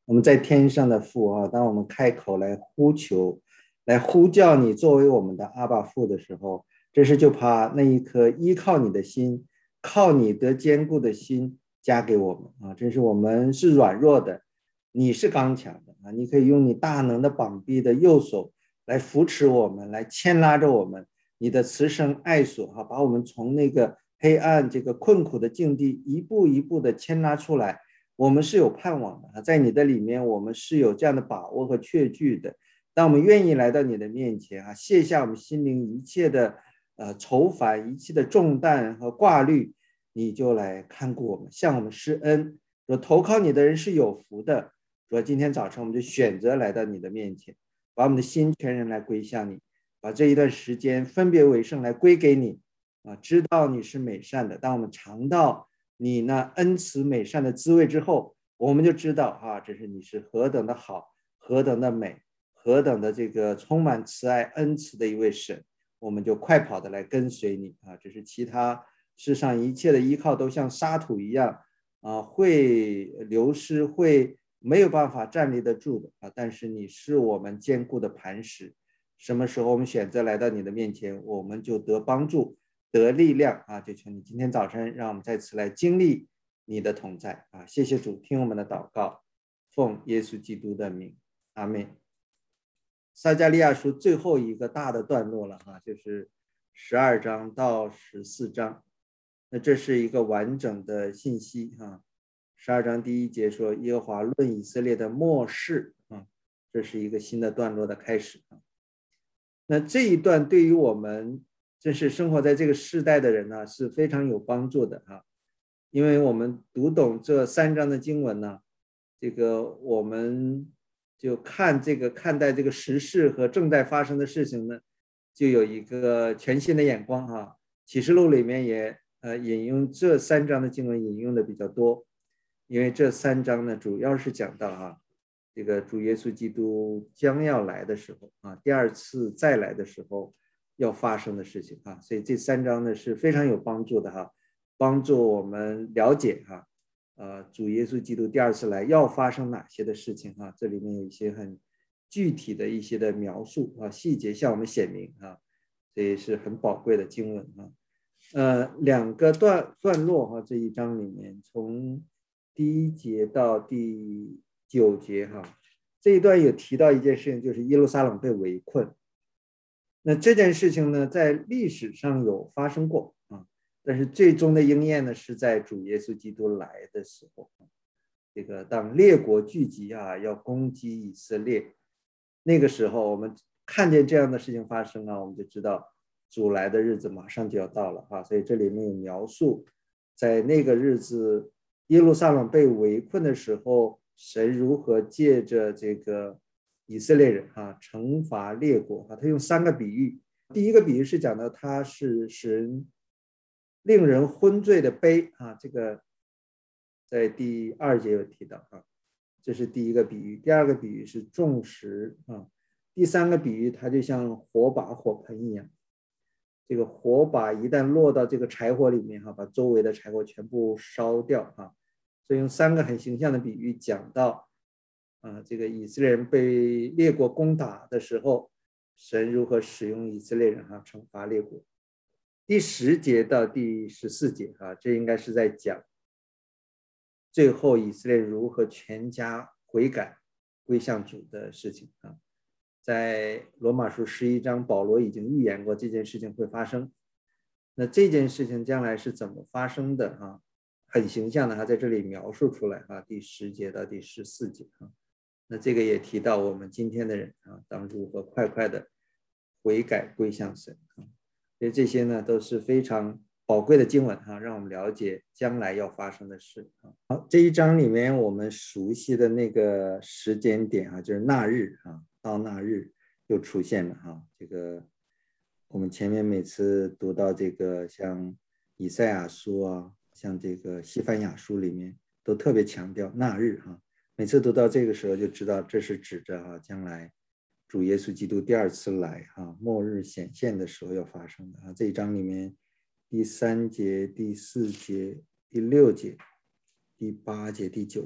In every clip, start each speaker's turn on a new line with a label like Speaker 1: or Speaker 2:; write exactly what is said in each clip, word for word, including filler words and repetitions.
Speaker 1: 我们在天上的父啊，当我们开口来呼求，来呼叫你作为我们的阿爸父的时候，这时就把那一颗依靠你的心，靠你得坚固的心加给我们啊！真是我们是软弱的，你是刚强的啊！你可以用你大能的膀臂的右手来扶持我们，来牵拉着我们，你的慈绳爱索哈，把我们从那个黑暗这个困苦的境地一步一步的牵拉出来。我们是有盼望的，在你的里面，我们是有这样的把握和确据的。当我们愿意来到你的面前啊，卸下我们心灵一切的呃愁烦、一切的重担和挂虑，你就来看顾我们，向我们施恩。说投靠你的人是有福的。说今天早晨我们就选择来到你的面前，把我们的心全人来归向你，把这一段时间分别为圣来归给你啊，知道你是美善的。当我们尝到你那恩慈美善的滋味之后，我们就知道啊，这是你是何等的好，何等的美，何等的这个充满慈爱恩慈的一位神，我们就快跑的来跟随你啊！这是其他世上一切的依靠都像沙土一样啊，会流失，会没有办法站立得住的啊！但是你是我们坚固的磐石，什么时候我们选择来到你的面前，我们就得帮助。得力量啊！就求你今天早晨让我们再次来经历你的同在啊！谢谢主，听我们的祷告，奉耶稣基督的名，阿们。撒迦利亚书最后一个大的段落了啊，就是十二章到十四章，那这是一个完整的信息啊。十二章第一节说耶和华论以色列的末世啊，这是一个新的段落的开始啊。那这一段对于我们真是生活在这个时代的人呢，是非常有帮助的哈，因为我们读懂这三章的经文呢，这个我们就看这个看待这个时事和正在发生的事情呢，就有一个全新的眼光哈。启示录里面也呃引用这三章的经文引用的比较多，因为这三章呢主要是讲到哈，这个主耶稣基督将要来的时候啊，第二次再来的时候。要发生的事情啊，所以这三章呢是非常有帮助的哈，帮助我们了解哈，呃，主耶稣基督第二次来要发生哪些的事情哈，这里面有一些很具体的一些的描述啊，细节向我们显明啊，这也是很宝贵的经文啊。呃，两个段段落哈，这一章里面从第一节到第九节哈，这一段有提到一件事情，就是耶路撒冷被围困。那这件事情呢，在历史上有发生过啊，但是最终的应验呢，是在主耶稣基督来的时候，这个当列国聚集啊，要攻击以色列，那个时候我们看见这样的事情发生啊，我们就知道主来的日子马上就要到了啊，所以这里面有描述，在那个日子，耶路撒冷被围困的时候，神如何借着这个。以色列人啊，惩罚列国啊，他用三个比喻。第一个比喻是讲到他是使人令人昏醉的杯啊，这个在第二节有提到啊，这是第一个比喻。第二个比喻是众石啊，第三个比喻它就像火把火盆一样，这个火把一旦落到这个柴火里面哈，把周围的柴火全部烧掉啊。所以用三个很形象的比喻讲到。啊，这个以色列人被列国攻打的时候，神如何使用以色列人哈惩罚列国。第十节到第十四节啊，这应该是在讲最后以色列如何全家悔改归向主的事情啊。在罗马书十一章，保罗已经预言过这件事情会发生。那这件事情将来是怎么发生的啊？很形象的，他在这里描述出来啊，第十节到第十四节啊。那这个也提到我们今天的人啊，当如何快快的悔改归向神啊，所以这些呢都是非常宝贵的经文啊，让我们了解将来要发生的事啊。好，这一章里面我们熟悉的那个时间点啊，就是那日啊，到那日又出现了哈。这个我们前面每次读到这个像以赛亚书啊，像这个西番雅书里面都特别强调那日哈。每次读到这个时候就知道这是指着啊将来主耶稣基督第二次来哈末日显现的时候要发生的啊。这一章里面第三节、第四节、第六节、第八节、第九节，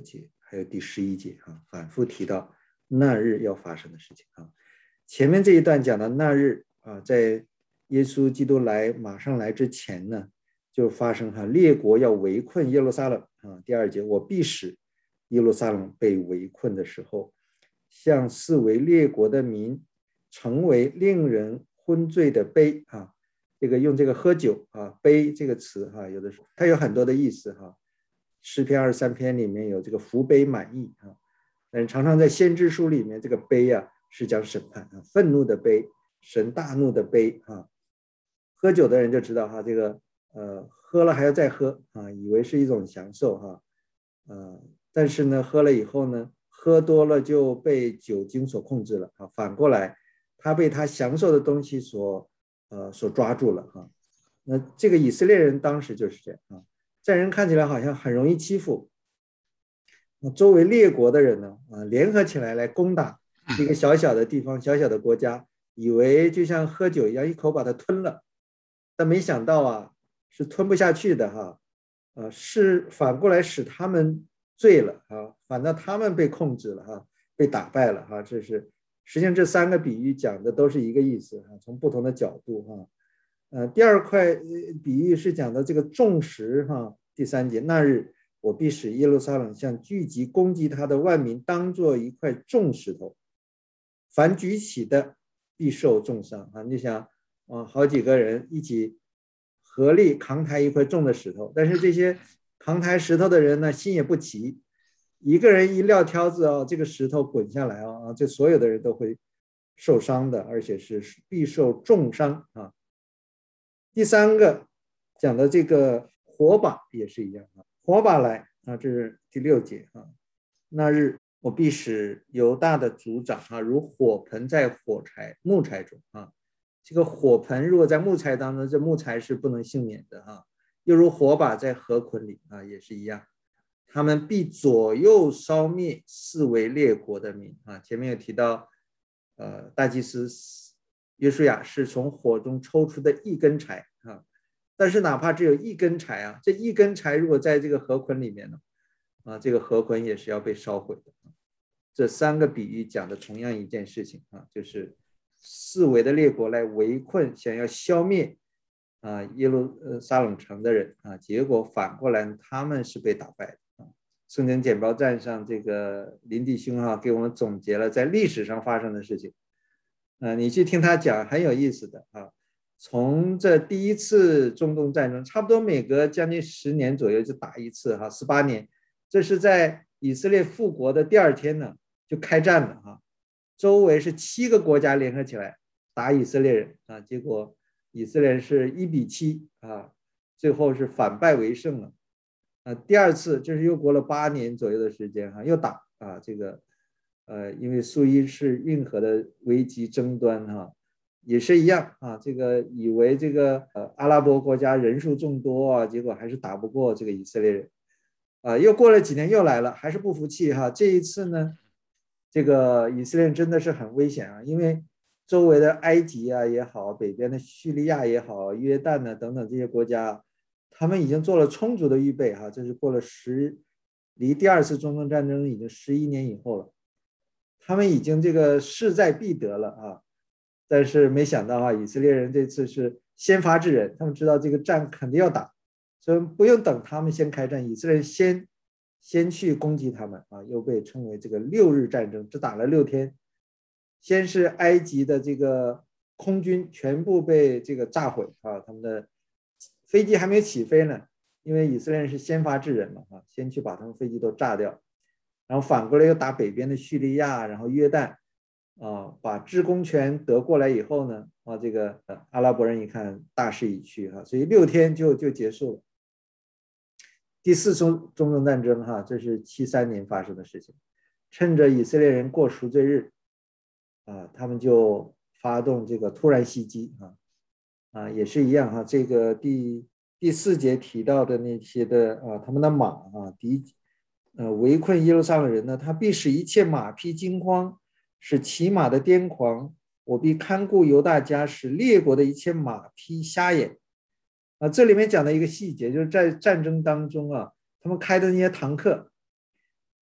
Speaker 1: 还有第十一节啊，反复提到那日要发生的事情啊。前面这一段讲的那日啊，在耶稣基督来马上来之前呢，就发生哈，列国要围困耶路撒冷啊。第二节，我必使耶路撒冷被围困的时候，像四围列国的民成为令人昏醉的杯啊。这个用这个喝酒啊，杯这个词哈，有的时候它有很多的意思哈。诗篇二十三篇里面有这个福杯满溢啊，但是常常在先知书里面，这个杯啊是讲审判啊，愤怒的杯，神大怒的杯啊。喝酒的人就知道哈，这个呃喝了还要再喝啊，以为是一种享受哈，呃，但是呢，喝了以后呢，喝多了就被酒精所控制了啊，反过来，他被他享受的东西所呃所抓住了哈。那这个以色列人当时就是这样啊。在人看起来好像很容易欺负，周围列国的人呢，啊，联合起来来攻打一个小小的地方、小小的国家，以为就像喝酒一样，一口把它吞了，但没想到啊，是吞不下去的哈，啊，是反过来使他们醉了啊，反倒他们被控制了哈，被打败了哈，这是实际上这三个比喻讲的都是一个意思哈，从不同的角度哈。呃，第二块比喻是讲的这个众石哈，第三节，那日我必使耶路撒冷像聚集攻击他的万民，当作一块重石头，凡举起的必受重伤啊！你想啊，好几个人一起合力扛抬一块重的石头，但是这些扛抬石头的人呢，心也不齐，一个人一撂挑子啊，这个石头滚下来啊，这所有的人都会受伤的，而且是必受重伤啊。第三个讲的这个火把也是一样啊，火把来啊，这是第六节啊。那日我必使犹大的族长啊，如火盆在火柴木柴中啊。这个火盆如果在木材当中，这木材是不能幸免的哈。又如火把在河捆里啊，也是一样。他们必左右烧灭四围列国的民啊。前面有提到，呃，大祭司约书亚是从火中抽出的一根柴啊，但是哪怕只有一根柴啊，这一根柴如果在这个河捆里面呢，啊，这个河捆也是要被烧毁的。这三个比喻讲的同样一件事情啊，就是四围的列国来围困，想要消灭啊耶路撒冷城的人啊，结果反过来他们是被打败的啊。圣经简报站上这个林弟兄啊，给我们总结了在历史上发生的事情。呃，你去听他讲很有意思的啊。从这第一次中东战争，差不多每隔将近十年左右就打一次哈，十八年，这是在以色列复国的第二天呢就开战了哈，周围是七个国家联合起来打以色列人啊，结果以色列人是一比七啊，最后是反败为胜了啊。第二次就是又过了八年左右的时间哈，又打啊这个。呃，因为苏伊士运河的危机争端哈，也是一样啊。这个以为这个呃阿拉伯国家人数众多啊，结果还是打不过这个以色列人啊。又过了几年又来了，还是不服气哈。这一次呢，这个以色列人真的是很危险啊，因为周围的埃及啊也好，北边的叙利亚也好，约旦呢等等这些国家，他们已经做了充足的预备哈。这是过了十，离第二次中东战争已经十一年以后了。他们已经这个势在必得了啊，但是没想到啊，以色列人这次是先发制人，他们知道这个战肯定要打，所以不用等他们先开战，以色列人先先去攻击他们啊，又被称为这个六日战争，只打了六天。先是埃及的这个空军全部被这个炸毁啊，他们的飞机还没有起飞呢，因为以色列人是先发制人嘛啊，先去把他们飞机都炸掉。然后反过来又打北边的叙利亚，然后约旦，啊，把制空权得过来以后呢，啊，这个阿拉伯人一看大势已去哈，所以六天就就结束了。第四次中东战争哈，这是七三年发生的事情，趁着以色列人过赎罪日，啊，他们就发动这个突然袭击啊，啊，也是一样哈，这个第第四节提到的那些的啊，他们的马啊，敌。呃，围困耶路撒冷人呢，他必使一切马匹惊慌，使骑马的癫狂。我必看顾犹大家，使列国的一切马匹瞎眼。啊，这里面讲的一个细节，就是在战争当中啊，他们开的那些坦克，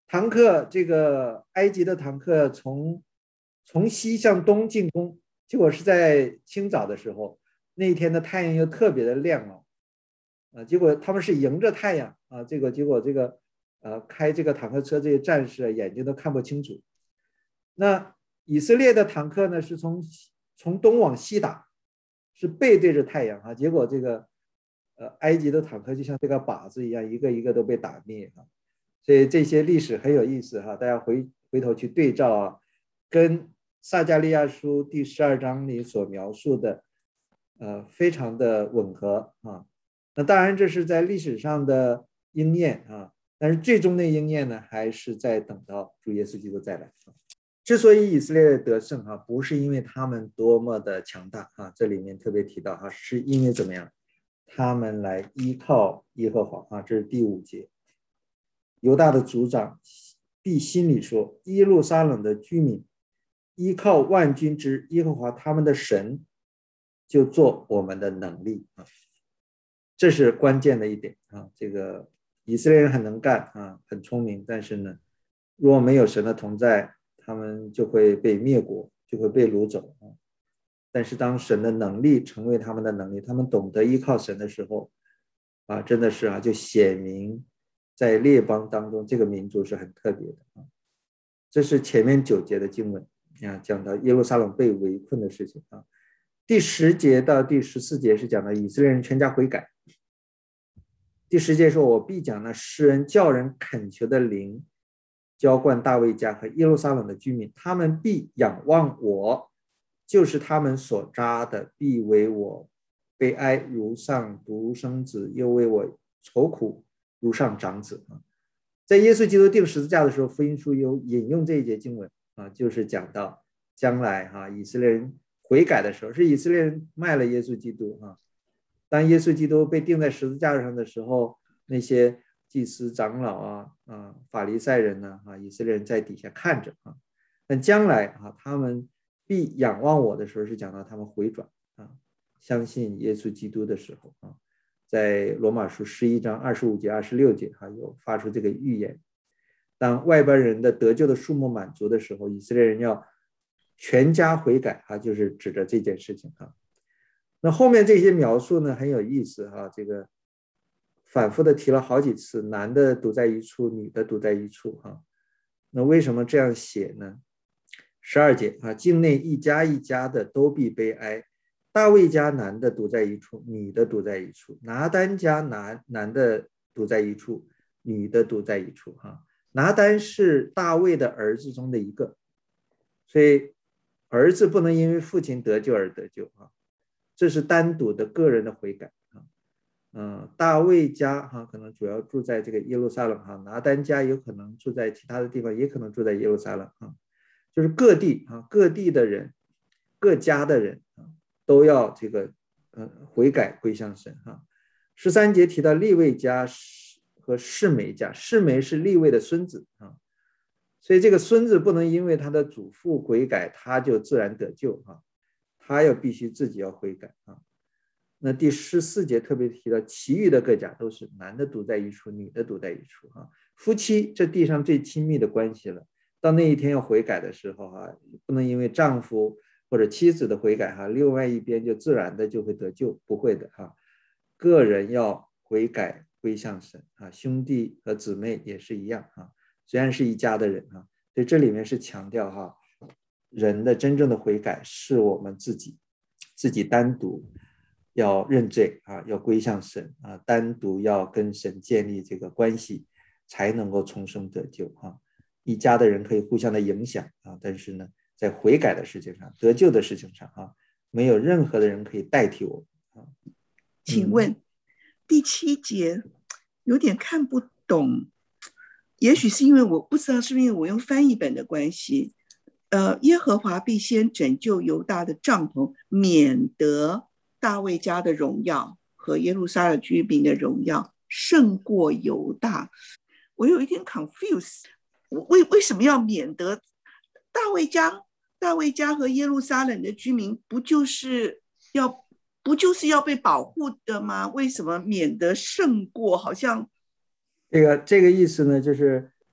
Speaker 1: 唐克这个埃及的唐克从从西向东进攻，结果是在清早的时候，那一天的太阳又特别的亮了，啊，结果他们是迎着太阳啊，这个结果这个呃开这个坦克车这些战士眼睛都看不清楚。那以色列的坦克呢是从从东往西打，是背对着太阳啊，结果这个呃埃及的坦克就像这个靶子一样，一个一个都被打灭啊。所以这些历史很有意思哈，大家回回头去对照啊，跟撒迦利亚书第十二章里所描述的，呃，非常的吻合啊。那当然这是在历史上的应验啊，但是最终的应验呢，还是在等到主耶稣基督再来。之所以以色列得胜哈，不是因为他们多么的强大啊，这里面特别提到哈，是因为怎么样？他们来依靠耶和华啊，这是第五节。犹大的族长必心里说，耶路撒冷的居民依靠万军之耶和华他们的神，就做我们的能力啊，这是关键的一点啊。这个以色列人很能干啊，很聪明，但是呢，如果没有神的同在，他们就会被灭国，就会被掳走啊。但是当神的能力成为他们的能力，他们懂得依靠神的时候啊，真的是啊，就显明在列邦当中，这个民族是很特别的啊。这是前面九节的经文啊，讲到耶路撒冷被围困的事情啊。第十节到第十四节是讲到以色列人全家悔改。第十节说：“我必将那施恩叫人恳求的灵浇灌大卫家和耶路撒冷的居民，他们必仰望我，就是他们所扎的，必为我悲哀，如上独生子，又为我愁苦，如上长子。”在耶稣基督钉十字架的时候，福音书有引用这一节经文啊，就是讲到将来哈、啊，以色列人悔改的时候，是以色列人卖了耶稣基督啊。当耶稣基督被钉在十字架上的时候，那些祭司长老啊、啊法利赛人呢啊，以色列人在底下看着啊。但将来啊，他们必仰望我的时候，是讲到他们回转啊，相信耶稣基督的时候啊。在罗马书十一章二十五节、二十六节哈、啊、有发出这个预言。当外邦人的得救的数目满足的时候，以色列人要全家悔改啊，就是指着这件事情啊。那后面这些描述呢很有意思哈、啊，这个反复的提了好几次，男的独在一处，女的独在一处哈、啊。那为什么这样写呢？十二节啊，境内一家一家的都必悲哀。大卫家男的独在一处，女的独在一处；拿单家男男的独在一处，女的独在一处。哈，拿单是大卫的儿子中的一个，所以儿子不能因为父亲得救而得救啊，这是单独的个人的悔改啊。嗯，大卫家哈可能主要住在这个耶路撒冷哈，拿单家有可能住在其他的地方，也可能住在耶路撒冷啊，就是各地啊各地的人，各家的人啊。都要这个呃悔改归向神哈。十三节提到利未家和示每家，示每是利未的孙子啊，所以这个孙子不能因为他的祖父悔改，他就自然得救啊，他要必须自己要悔改啊。那第十四节特别提到，其余的各家都是男的独在一处，女的独在一处啊。夫妻这地上最亲密的关系了，到那一天要悔改的时候啊，不能因为丈夫或者妻子的悔改哈，另外一边就自然的就会得救，不会的哈。个人要悔改归向神啊，兄弟和姊妹也是一样啊，虽然是一家的人啊，所以这里面是强调哈，人的真正的悔改是我们自己自己单独要认罪啊，要归向神啊，单独要跟神建立这个关系，才能够重生得救啊。一家的人可以互相的影响啊，但是呢。在悔改的事情上，得救的事情上啊，没有任何的人可以代替我啊。
Speaker 2: 请问、嗯、第七节有点看不懂，也许是因为我不知道是不是因为我用翻译本的关系。呃，耶和华必先拯救犹大的帐篷，免得大卫家的荣耀和耶路撒冷居民的荣耀胜过犹大。我有一点 confused， 为为什么要免得大卫家？大卫家和耶路撒冷的居民不就是要不就是要被保护的吗？为什么免得胜过？好像
Speaker 1: 这个这个意思呢，就是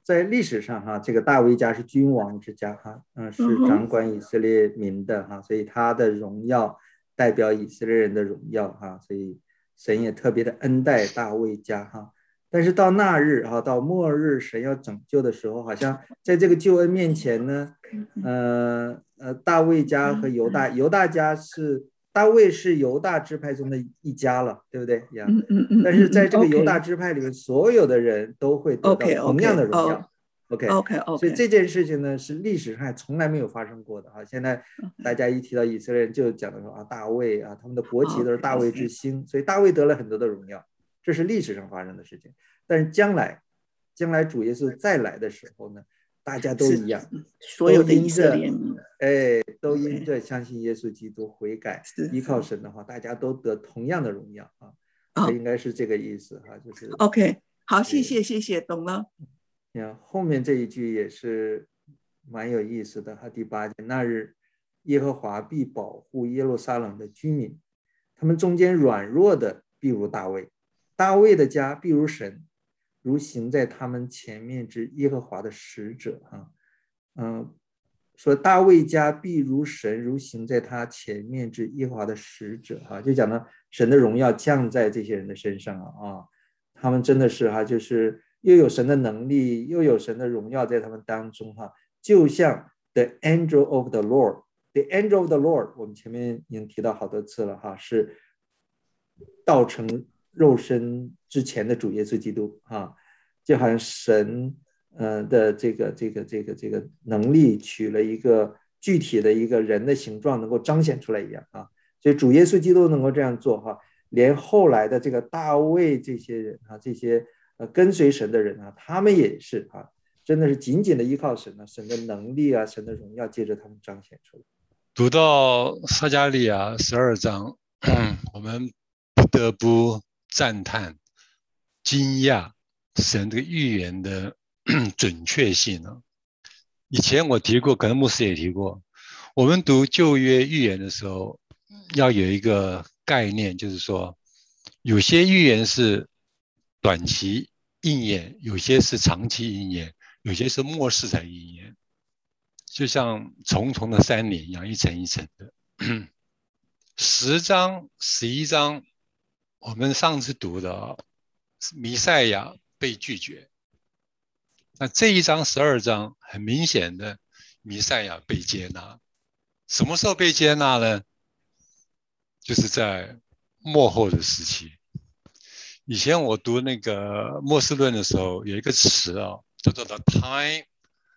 Speaker 1: 在历史上哈，这个大卫家是君王之家哈，嗯，是掌管以色列民的哈，所以他的荣耀代表以色列人的荣耀哈，所以神也特别的恩待大卫家哈。但是到那日哈，到末日神要拯救的时候，好像在这个救恩面前呢，呃呃，大卫家和犹大，犹大家是大卫是犹大支派中的一家了，对不对呀？
Speaker 2: 嗯嗯嗯，
Speaker 1: 但是在这个犹大
Speaker 2: ，OK
Speaker 1: 支派里面，所有的人都会得到
Speaker 2: OK
Speaker 1: 同样的
Speaker 2: OK
Speaker 1: 荣耀。
Speaker 2: 哦
Speaker 1: OK，
Speaker 2: OK
Speaker 1: 所以
Speaker 2: OK，
Speaker 1: 这件事情呢是历史上还从来没有发生过的啊。现在大家一提到以色列人，就讲的说啊，大卫啊，他们的国旗都是大卫之星，所以大卫得了很多的荣耀，这是历史上发生的事情。但是将来，将来主耶稣再来的时候呢，大家都一样，
Speaker 2: 所有的以色列民，
Speaker 1: 哎，都因着相信耶稣基督悔改，
Speaker 2: 是
Speaker 1: 依靠神的话，大家都得同样的荣耀啊。
Speaker 2: 哦，
Speaker 1: 应该是这个意思哈，就是
Speaker 2: OK，好，谢谢谢谢，懂了。
Speaker 1: 你看后面这一句也是蛮有意思的哈，第八节，那日耶和华必保护耶路撒冷的居民，他们中间软弱的必如大卫，大卫的家必如神，如行在他们前面之耶和华的使者哈，嗯，说大卫家必如神，如行在他前面之耶和华的使者哈，就讲了神的荣耀降在这些人的身上啊，他们真的是哈，就是又有神的能力，又有神的荣耀在他们当中哈，就像 the angel of the Lord，the angel of the Lord， 我们前面已经提到好多次了哈，是道成肉身之前的主耶稣基督哈，就好像神呃的这个这个这个这个能力取了一个具体的一个人的形状，能够彰显出来一样啊，所以主耶稣基督能够这样做哈，连后来的这个大卫这些人啊，这些呃跟随神的人啊，他们也是啊，真的是紧紧的依靠神啊，神的能力啊，神的荣耀借着他们彰显出来。
Speaker 3: 读到撒迦利亚十二章，我们不得不赞叹、惊讶神这个预言的准确性呢。以前我提过，可能牧师也提过，我们读旧约预言的时候，要有一个概念，就是说，有些预言是短期应验，有些是长期应验，有些是末世才应验，就像重重的山岭一样，一层一层的。十章、十一章，我们上次读的弥赛亚被拒绝。那这一章十二章很明显的弥赛亚被接纳，什么时候被接纳呢？就是在末后的时期。以前我读那个末世论的时候，有一个词啊，叫做 the time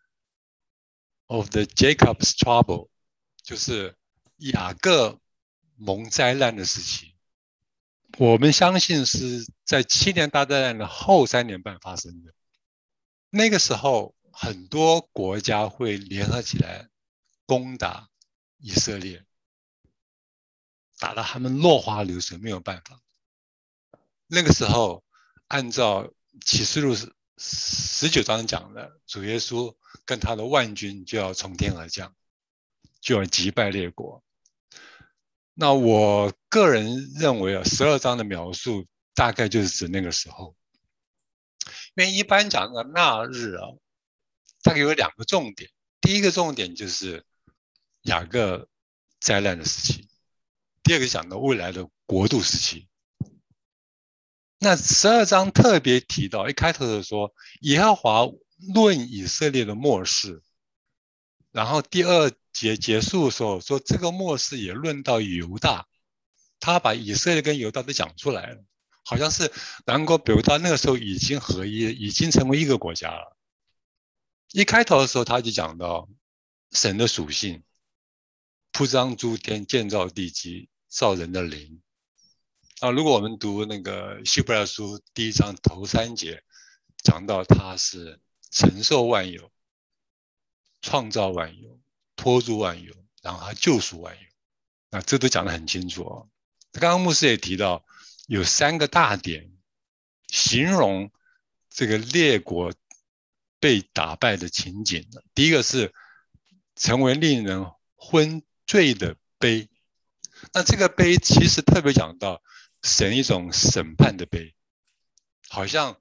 Speaker 3: of the Jacob's trouble， 就是雅各蒙灾难的时期。我们相信是在七年大灾难的后三年半发生的。那个时候，很多国家会联合起来攻打以色列，打到他们落花流水，没有办法。那个时候，按照启示录十九章讲的，主耶稣跟他的万军就要从天而降，就要击败列国。那我个人认为啊，十二章的描述大概就是指那个时候。因为一般讲的那日啊，大概有两个重点。第一个重点就是雅各灾难的时期，第二个讲到未来的国度时期。那十二章特别提到，一开头的说耶和华论以色列的末世，然后第二节结束的时候说这个末世也论到犹大，他把以色列跟犹大都讲出来了，好像是南国北犹大那个时候已经合一，已经成为一个国家了。一开头的时候他就讲到神的属性，铺张诸天，建造地基，造人的灵。啊，如果我们读那个希伯来书第一章头三节，讲到他是承受万有，创造万有，托住万有，然后他救赎万有，那这都讲得很清楚哦。刚刚牧师也提到，有三个大点形容这个列国被打败的情景。第一个是成为令人昏醉的悲，那这个悲其实特别讲到神一种审判的悲，好像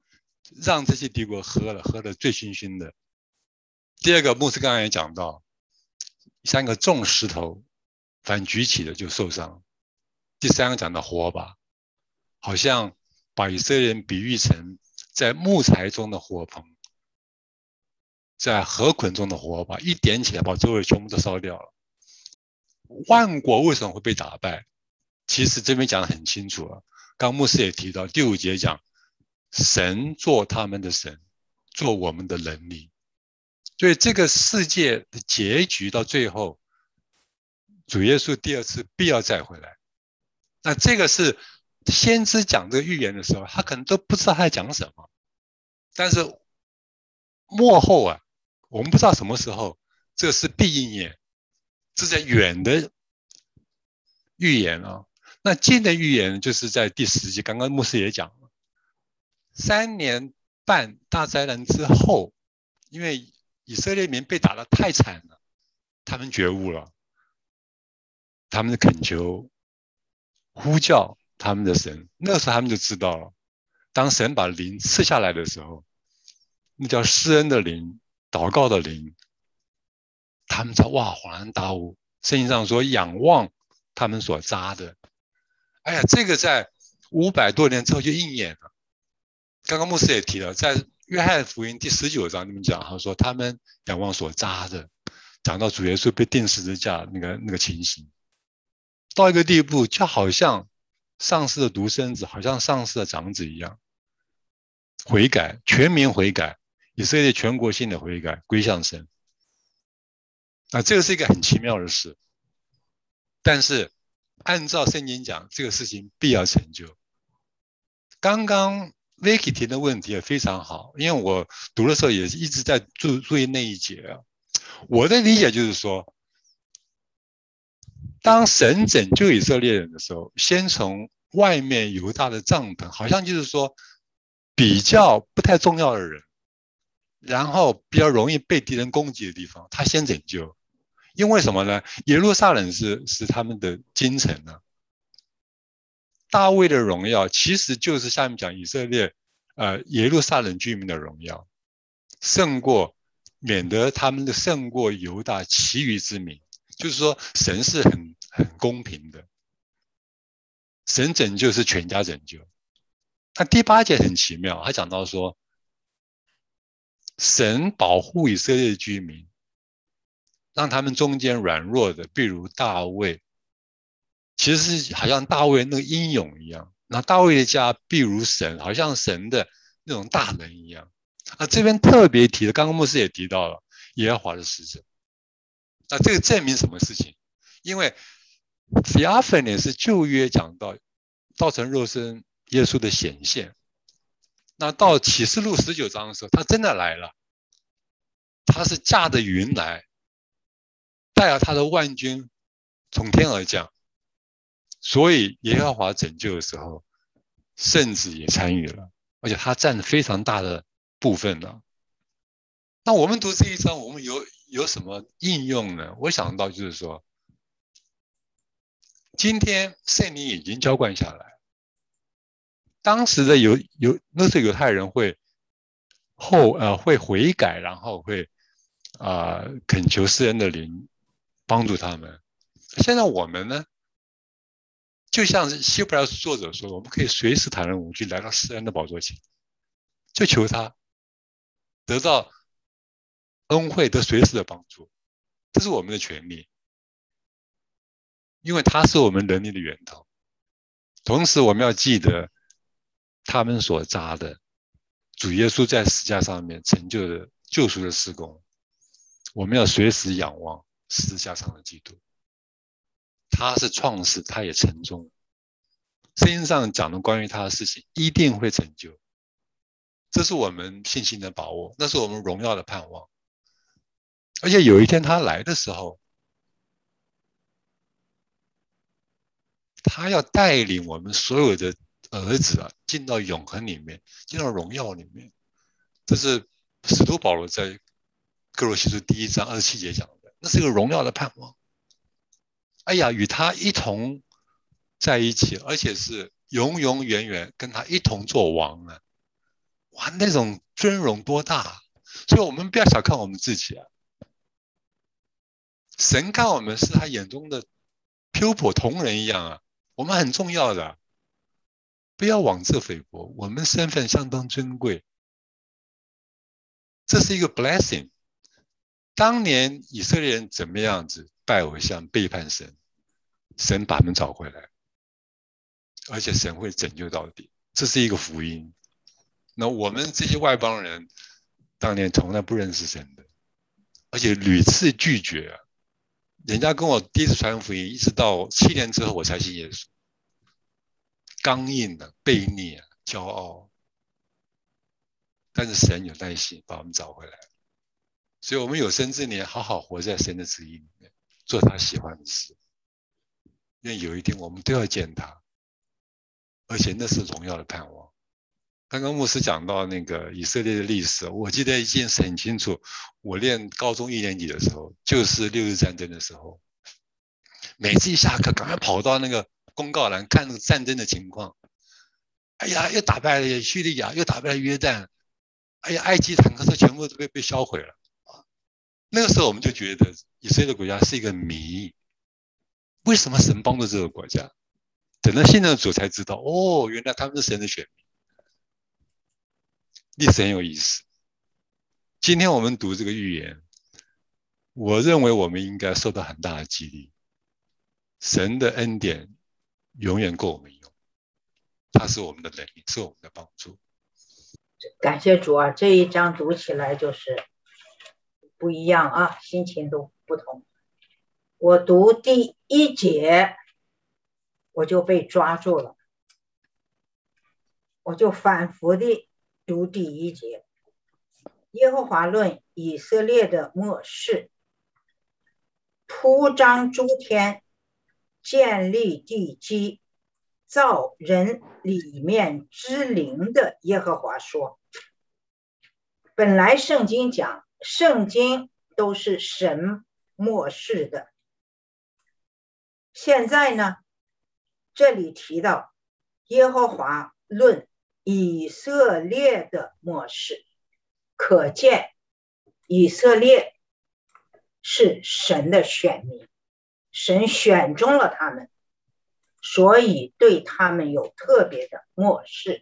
Speaker 3: 让这些敌国喝了，喝得醉醺醺的。第二个，牧师刚才也讲到，三个重石头，凡举起的就受伤。第三个讲到火把，好像把以色列人比喻成在木材中的火棚，在河捆中的火把，一点起来把周围全部都烧掉了。万国为什么会被打败？其实这边讲得很清楚了。刚牧师也提到，第五节讲，神做他们的神，做我们的能力。所以这个世界的结局到最后，主耶稣第二次必要再回来。那这个是先知讲这个预言的时候，他可能都不知道他在讲什么。但是末后啊，我们不知道什么时候，这是必应验。这在远的预言啊。那近的预言就是在第十节，刚刚牧师也讲了，三年半大灾难之后，因为以色列民被打得太惨了，他们觉悟了，他们的恳求呼叫他们的神，那个时候他们就知道了，当神把灵赐下来的时候，那叫施恩的灵，祷告的灵，他们才哇恍然大悟。圣经上说仰望他们所扎的，哎呀，这个在五百多年之后就应验了。刚刚牧师也提了，在约翰福音第十九章里面讲，他说他们仰望所扎的，讲到主耶稣被钉十字架那个那个情形，到一个地步，就好像上世的独生子，好像上世的长子一样，悔改，全民悔改，以色列全国性的悔改，归向神。啊，这个是一个很奇妙的事，但是按照圣经讲，这个事情必要成就。刚刚 Vicky 提的问题也非常好，因为我读的时候也一直在注注意那一节啊。我的理解就是说，当神拯救以色列人的时候，先从外面犹大的帐篷，好像就是说比较不太重要的人，然后比较容易被敌人攻击的地方，他先拯救。因为什么呢？耶路撒冷是是他们的京城呢、啊。大卫的荣耀其实就是下面讲以色列呃耶路撒冷居民的荣耀，胜过免得他们的胜过犹大其余之民。就是说神是很很公平的，神拯救是全家拯救。那第八节很奇妙，他讲到说神保护以色列的居民，让他们中间软弱的，比如大卫，其实是好像大卫那个英勇一样。那大卫的家，比如神，好像神的那种大能一样。啊，这边特别提的，刚刚牧师也提到了耶和华的使者。那这个证明什么事情？因为 Theophany 是旧约讲到道成肉身耶稣的显现。那到启示录十九章的时候，他真的来了，他是驾着云来，带了他的万军从天而降。所以耶和华拯救的时候，圣子也参与了，而且他占非常大的部分了。那我们读这一章，我们有有什么应用呢？我想到就是说，今天圣灵已经浇灌下来，当时的犹犹那时候犹太人会后呃会悔改，然后会啊、呃、恳求施恩的灵帮助他们。现在我们呢，就像希伯来书作者说的，我们可以随时坦然无惧来到施恩的宝座前，就求他得到恩惠，得随时的帮助，这是我们的权利，因为他是我们能力的源头。同时我们要记得他们所扎的主耶稣在十字架上面成就的救赎的事工，我们要随时仰望十字架上的基督，他是创始，他也成终。圣经上讲的关于他的事情一定会成就，这是我们信心的把握，那是我们荣耀的盼望。而且有一天他来的时候，他要带领我们所有的儿子啊进到永恒里面，进到荣耀里面。这是使徒保罗在哥罗西书第一章二十七节讲的，那是一个荣耀的盼望。哎呀，与他一同在一起，而且是永永远远跟他一同做王啊！ 哇，那种尊荣多大！所以我们不要小看我们自己啊。神看我们是他眼中的pupil同人一样啊，我们很重要的啊，不要妄自菲薄，我们身份相当尊贵，这是一个 blessing。当年以色列人怎么样子拜偶像、背叛神，神把他们找回来，而且神会拯救到底，这是一个福音。那我们这些外邦人，当年从来不认识神的，而且屡次拒绝啊。人家跟我第一次传福音，一直到七年之后我才信耶稣。刚硬的、啊、悖逆啊、骄傲，但是神有耐心把我们找回来。所以我们有生之年好好活在神的旨意里面，做他喜欢的事，因为有一天我们都要见他，而且那是荣耀的盼望。刚刚牧师讲到那个以色列的历史，我记得一件事很清楚，我念高中一年级的时候，就是六日战争的时候，每次一下课赶快跑到那个公告栏看那个战争的情况。哎呀，又打败了叙利亚，又打败了约旦，哎呀，埃及坦克车全部都被被销毁了。那个时候我们就觉得以色列国家是一个谜，为什么神帮助这个国家？等到信任主才知道，哦，原来他们是神的选民。历史很有意思。今天我们读这个预言，我认为我们应该受到很大的激励。神的恩典永远够我们用，它是我们的能力，是我们的帮助。
Speaker 4: 感谢主啊，这一章读起来就是不一样啊，心情都不同。我读第一节，我就被抓住了，我就反复的读第一节。耶和华论以色列的末世，铺张诸天，建立地基，造人里面之灵的耶和华说。本来圣经讲，圣经都是神末世的，现在呢，这里提到耶和华论以色列的末世，可见以色列是神的选民，神选中了他们，所以对他们有特别的末世。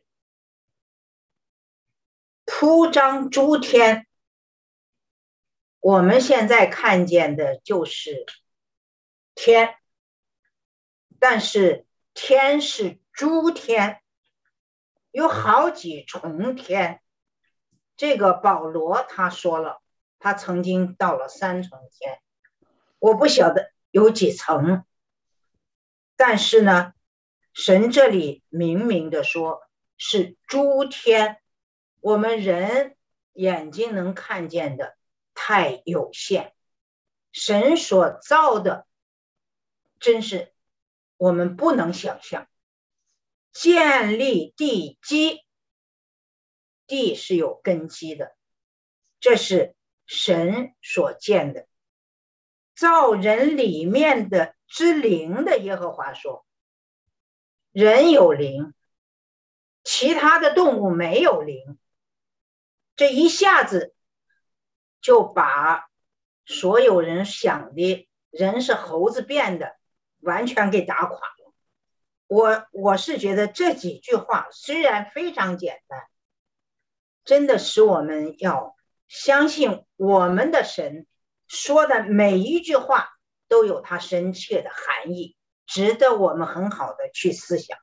Speaker 4: 铺张诸天，我们现在看见的就是天，但是天是诸天，有好几重天。这个保罗他说了，他曾经到了三重天，我不晓得有几层，但是呢，神这里明明的说是诸天，我们人眼睛能看见的太有限，神所造的真是我们不能想象。建立地基，地是有根基的，这是神所建的。造人里面的之灵的耶和华说，人有灵，其他的动物没有灵。这一下子就把所有人想的人是猴子变的完全给打垮了。我我是觉得这几句话虽然非常简单，真的使我们要相信我们的神说的每一句话都有它深切的含义，值得我们很好的去思想。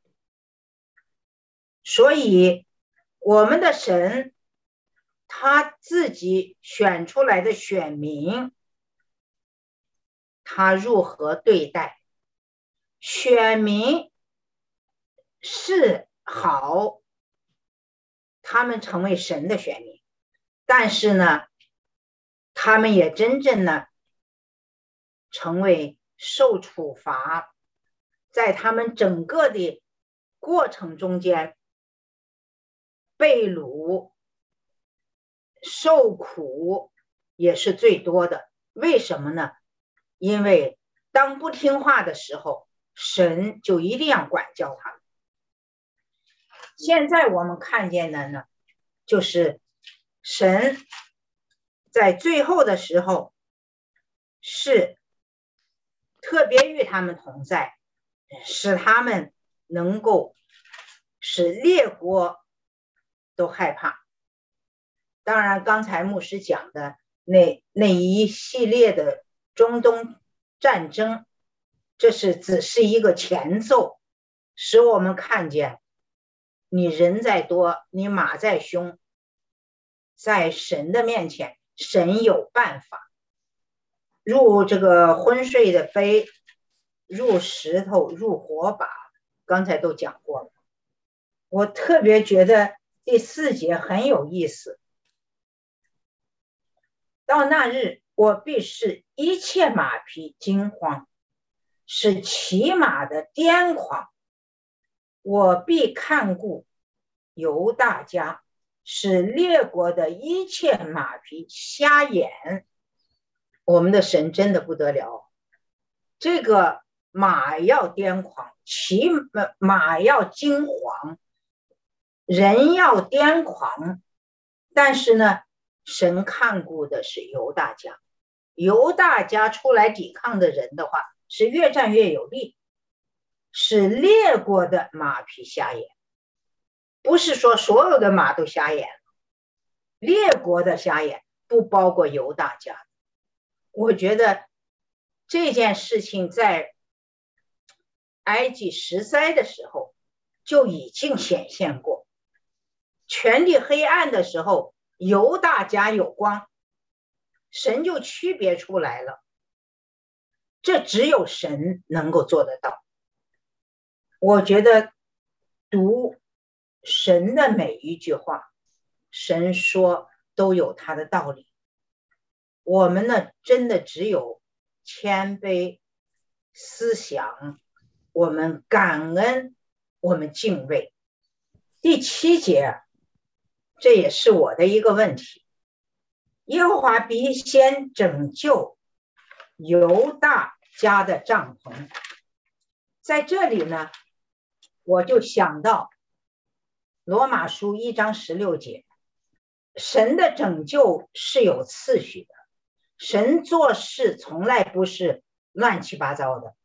Speaker 4: 所以我们的神他自己选出来的选民，他如何对待？选民是好，他们成为神的选民，但是呢，他们也真正的成为受处罚，在他们整个的过程中间被掳受苦也是最多的。为什么呢？因为当不听话的时候，神就一定要管教他们。现在我们看见的呢， 就是神在最后的时候是特别与他们同在，使他们能够使列国都害怕。当然刚才牧师讲的那那一系列的中东战争，这是只是一个前奏，使我们看见你人再多，你马再凶，在神的面前，神有办法。入这个昏睡的杯，入石头，入火把，刚才都讲过了。我特别觉得第四节很有意思。到那日，我必使一切马匹惊慌，使骑马的癫狂。我必看顾犹大家，使列国的一切马匹瞎眼。我们的神真的不得了，这个马要癫狂，骑马要惊惶，人要癫狂，但是呢，神看顾的是犹大家，犹大家出来抵抗的人的话，是越战越有力，使列国的马匹瞎眼。不是说所有的马都瞎眼，列国的瞎眼不包括犹大家。我觉得这件事情在埃及十灾的时候就已经显现过，全地黑暗的时候，犹大家有光，神就区别出来了。这只有神能够做得到。我觉得读神的每一句话，神说都有他的道理。我们呢，真的只有谦卑、思想，我们感恩，我们敬畏。第七节，这也是我的一个问题。耶和华必先拯救犹大家的帐篷。在这里呢，我就想到罗马书一章十六节，神的拯救是有次序的，神做事从来不是乱七八糟的，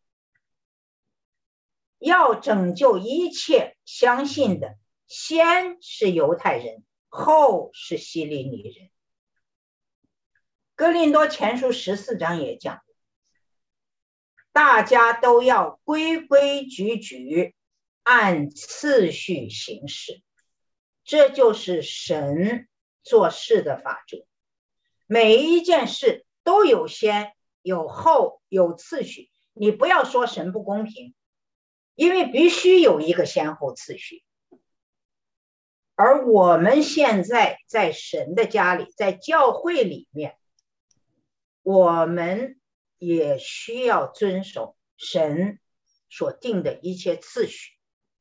Speaker 4: 要拯救一切相信的，先是犹太人，后是希利尼人。哥林多前书十四章也讲，大家都要规规矩矩，按次序行事，这就是神做事的法则。每一件事都有先有后有次序，你不要说神不公平，因为必须有一个先后次序。而我们现在在神的家里，在教会里面，我们也需要遵守神所定的一切次序。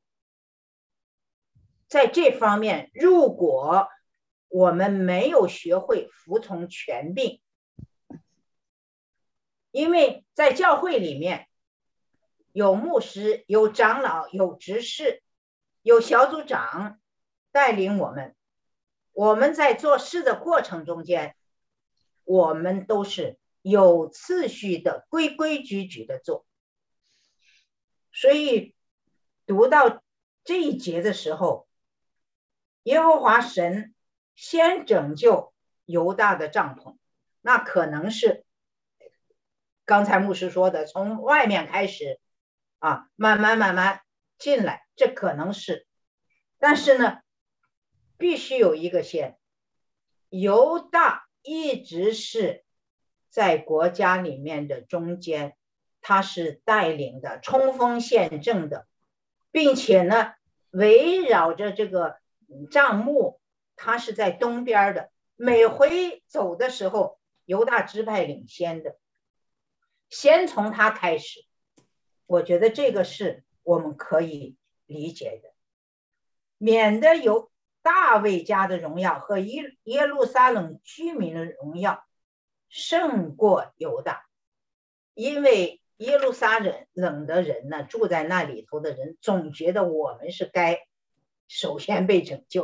Speaker 4: 在这方面，如果我们没有学会服从权柄，因为在教会里面有牧师，有长老，有执事，有小组长带领我们，我们在做事的过程中间，我们都是有次序的，规规矩矩的做。所以读到这一节的时候，耶和华神先拯救犹大的帐篷，那可能是刚才牧师说的，从外面开始啊，慢慢慢慢进来，这可能是，但是呢，必须有一个先。犹大一直是在国家里面的中间，他是带领的，冲锋陷阵的，并且呢，围绕着这个帐幕，他是在东边的，每回走的时候，犹大支派领先的，先从他开始。我觉得这个是我们可以理解的，免得有大卫家的荣耀和耶路撒冷居民的荣耀胜过犹大，因为耶路撒冷的人呢，住在那里头的人总觉得我们是该首先被拯救的，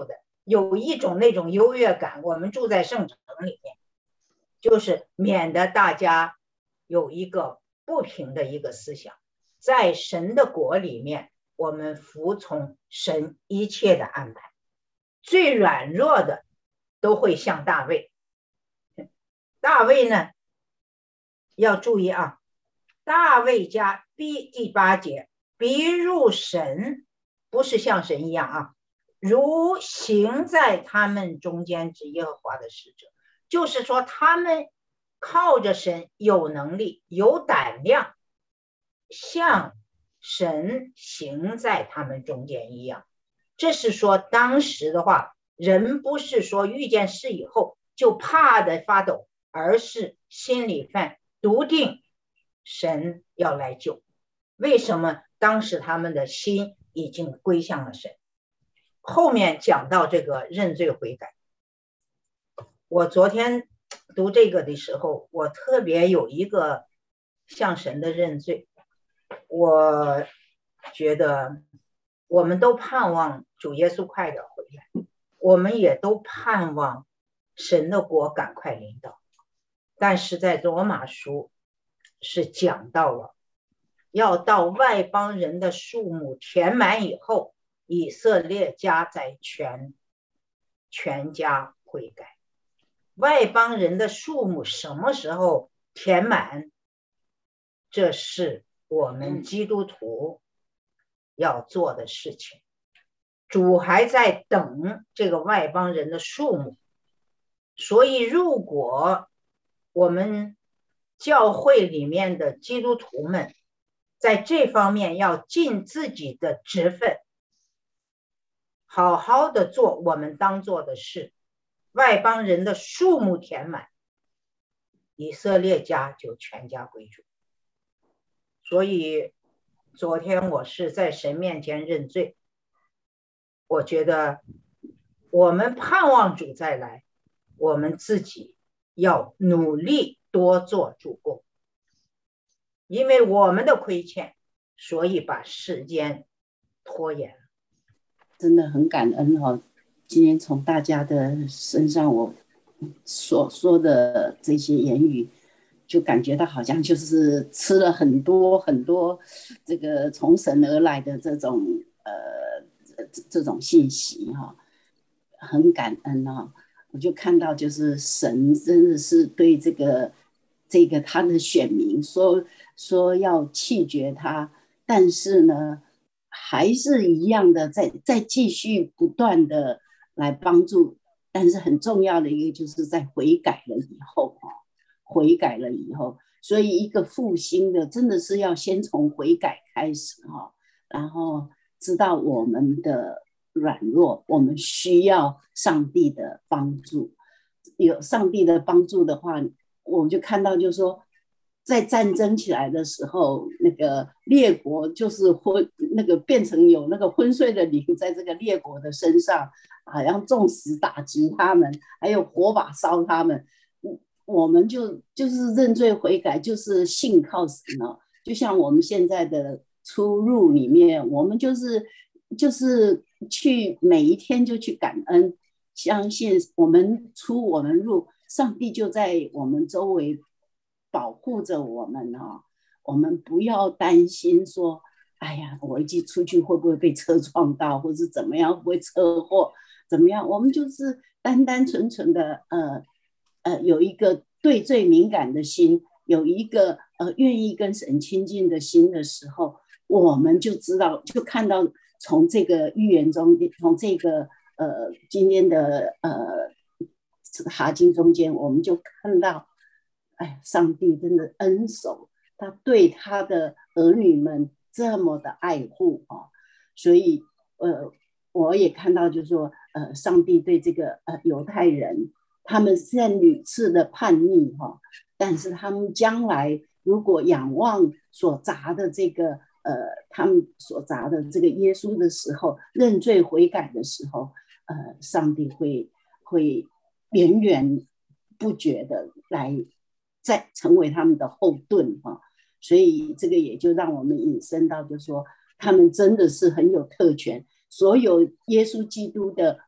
Speaker 4: 有一种那种优越感，我们住在圣城里面，就是免得大家有一个不平的一个思想。在神的国里面，我们服从神一切的安排，最软弱的都会像大卫。大卫呢，要注意啊，大卫家逼第八节，逼入神，不是像神一样啊，如行在他们中间之耶和华的使者，就是说他们靠着神有能力有胆量，像神行在他们中间一样。这是说当时的话，人不是说遇见事以后就怕的发抖，而是心里犯笃定神要来救。为什么？当时他们的心已经归向了神。后面讲到这个认罪悔改，我昨天读这个的时候，我特别有一个向神的认罪。我觉得我们都盼望主耶稣快点回来，我们也都盼望神的国赶快临到，但是在罗马书是讲到了要到外邦人的数目填满以后，以色列家才全全家悔改。外邦人的数目什么时候填满？这是我们基督徒要做的事情。主还在等这个外邦人的数目，所以如果我们教会里面的基督徒们在这方面要尽自己的职分，好好的做我们当做的事，外邦人的数目填满，以色列家就全家归主。所以昨天我是在神面前认罪，我觉得我们盼望主再来，我们自己要努力多做主工，因为我们的亏欠，所以把时间拖延了。
Speaker 5: 真的很感恩哦，今天从大家的身上我所说的这些言语，就感觉到好像就是吃了很多很多这个从神而来的这种呃这这种信息哈、哦，很感恩哦。我就看到就是神真的是对这个这个他的选民说说要弃绝他，但是呢还是一样的在在继续不断的来帮助，但是很重要的一个就是在悔改了以后悔改了以后，所以一个复兴的真的是要先从悔改开始，然后知道我们的软弱，我们需要上帝的帮助。有上帝的帮助的话，我们就看到就是说在战争起来的时候，那个列国就是昏那个变成有那个昏睡的灵在这个列国的身上，好像众石打击他们，还有火把烧他们。我们就就是认罪悔改，就是信靠神了。就像我们现在的出入里面，我们就是就是去每一天就去感恩，相信我们出我们入，上帝就在我们周围保护着我们哦。我们不要担心说，哎呀，我一出去会不会被车撞到，或是怎么样，会不会车祸怎么样？我们就是单单纯纯的呃呃有一个对罪敏感的心，有一个呃愿意跟神亲近的心的时候，我们就知道，就看到从这个预言中，从这个呃今天的呃哈经中间，我们就看到，哎，上帝真的恩手，他对他的儿女们这么的爱护啊，所以呃我也看到就是说呃上帝对这个呃犹太人，他们虽然屡次的叛逆哈，但是他们将来如果仰望所砸的这个呃他们所砸的这个耶稣的时候，认罪悔改的时候，呃上帝会会源源不绝的来再成为他们的后盾哈。所以这个也就让我们引申到，就是说他们真的是很有特权，所有耶稣基督的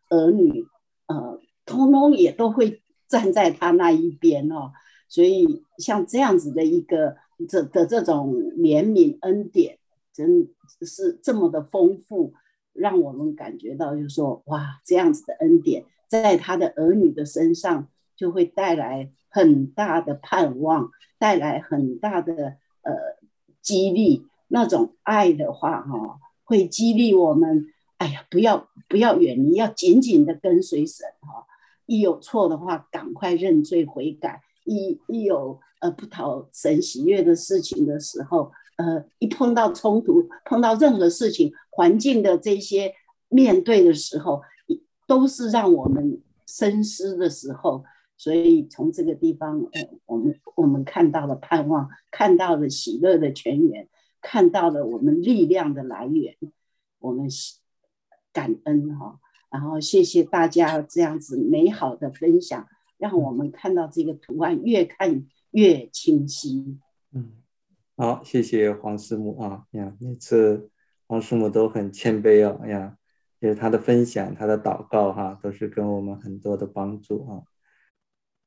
Speaker 5: 儿女，呃，通通也都会站在他那一边哦。所以像这样子的一个这的这种怜悯恩典，真是这么的丰富，让我们感觉到就是说，哇，这样子的恩典在他的儿女的身上就会带来很大的盼望，带来很大的呃激励。那种爱的话哈、哦，会激励我们，哎呀，不要不要远离，要紧紧的跟随神哈、哦。一有错的话，赶快认罪悔改。一一有呃不讨神喜悦的事情的时候，呃，一碰到冲突，碰到任何事情，环境的这些面对的时候，都是让我们深思的时候。所以从这个地方，呃、我们我们看到了盼望，看到了喜乐的泉源，看到了我们力量的来源，我们感恩哈、哦。然后谢谢大家这样子美好的分享，让我们看到这个图案越看越清晰。
Speaker 1: 嗯，好，谢谢黄师母啊呀，每次黄师母都很谦卑哦呀，就是他的分享，他的祷告哈、啊，都是跟我们很多的帮助啊。